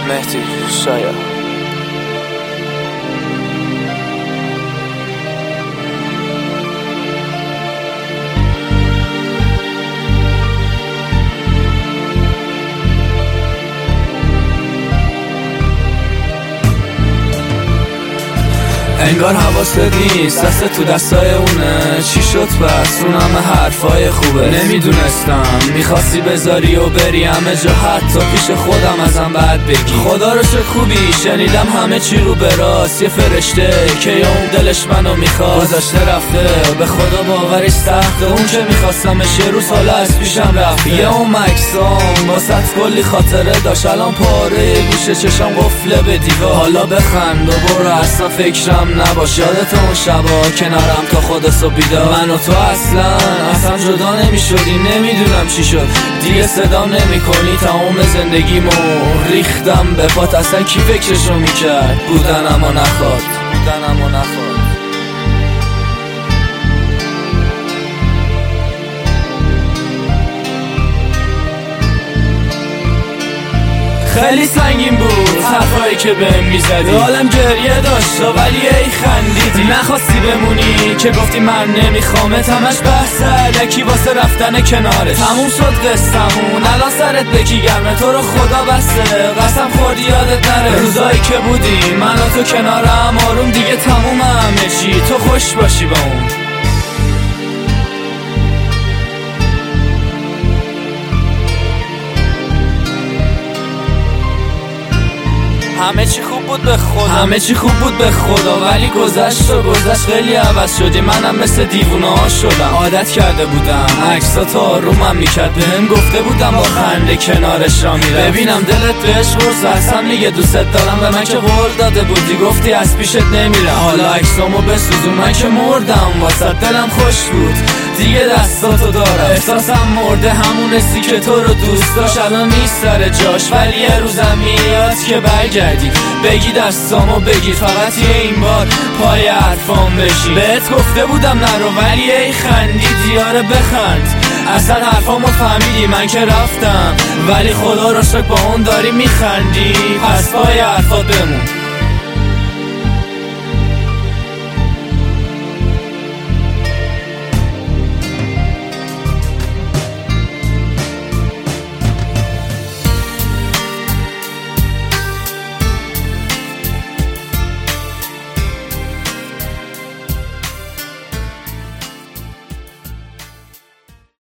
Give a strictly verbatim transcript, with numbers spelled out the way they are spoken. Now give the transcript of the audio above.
مهدی شاید انگار حواست نیست، دست تو دستای اونه. چی شد بس اون همه حرفای خوبه؟ نمیدونستم میخواستی بذاری و بری همه جا، حتی پیش خودم ازم بعد بگی. خدا رو شکر خوبی، شنیدم همه چی رو به راست. یه فرشته که اون دلش منو میخواد گذاشته رفته، به خدا باورش سخته. اون که میخواستمش یه روز حالا از پیشم رفته. یه اون مکسام واسط کلی خاطره داشت، الان پاره گوشه چشم قفله به دیوار. حالا بخند و برو اصلا فکرم نباش، یادت اون شبا کنارم تا خود صبح بیدار. من و تو اصلا اصلا جدا نمی شدی، نمیدونم چی شد دیگه صدام نمی کنی. تمام زندگیمو ریختم به پات، اصلا کی فکرشو میکرد بودنم و نخواد بودنم و نخواد خیلی سنگین بود حرفایی که بهم میزدی، حالم گریه داشت ولی ای خندیدی. نخواستی بمونی که گفتی من نمیخوامت، همش بحث الکی واسه رفتن کنارش. تموم شد قصه‌مون الان سرت بکی گرمه، تو رو خدا بسته قسم خوردی یادت نره. روزایی که بودی من و تو کنارم آروم، دیگه تموم همه چی، تو خوش باشی با اون. همه چی خوب بود به خدا، همه چی خوب بود به خدا، ولی گذشت و گذشت خیلی عوض شدی. منم مثل دیوونه ها شدم، عادت کرده بودم عکسا تا آرومم میکرد. بهم گفته بودم با خنده کنارش را میرم، ببینم دلت بهش قرص اصلا میگه دوست دارم. به من که قول داده بودی گفتی از پیشت نمیرم، حالا عکسامو بسوزون من که مردم واسه دلم خوش بود دیگه دستاتو دارم. احساسم مرده همون حسی که تو رو دوست داشت الان نیست سر جاش، ولی یه روزم میاد که برگردی بگی دستامو بگیر، فقط یه این بار پای حرفام بشی. بهت گفته بودم نرو ولی ای خندیدی، آره بخند اصلا حرفامو فهمیدی. من که رفتم ولی خدا رو شکر با اون داری میخندی، پس پای حرفات بمون.